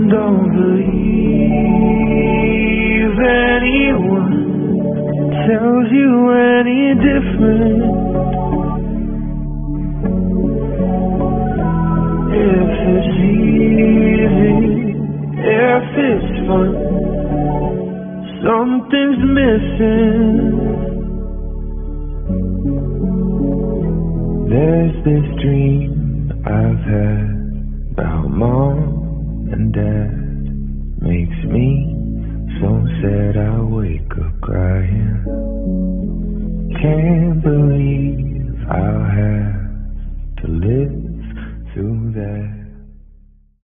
Don't believe anyone tells you any different. If it's easy, if it's fun, something's missing. There's this dream I've had about mom and dad. Makes me so sad I wake up crying. Can't believe I'll have to live through that.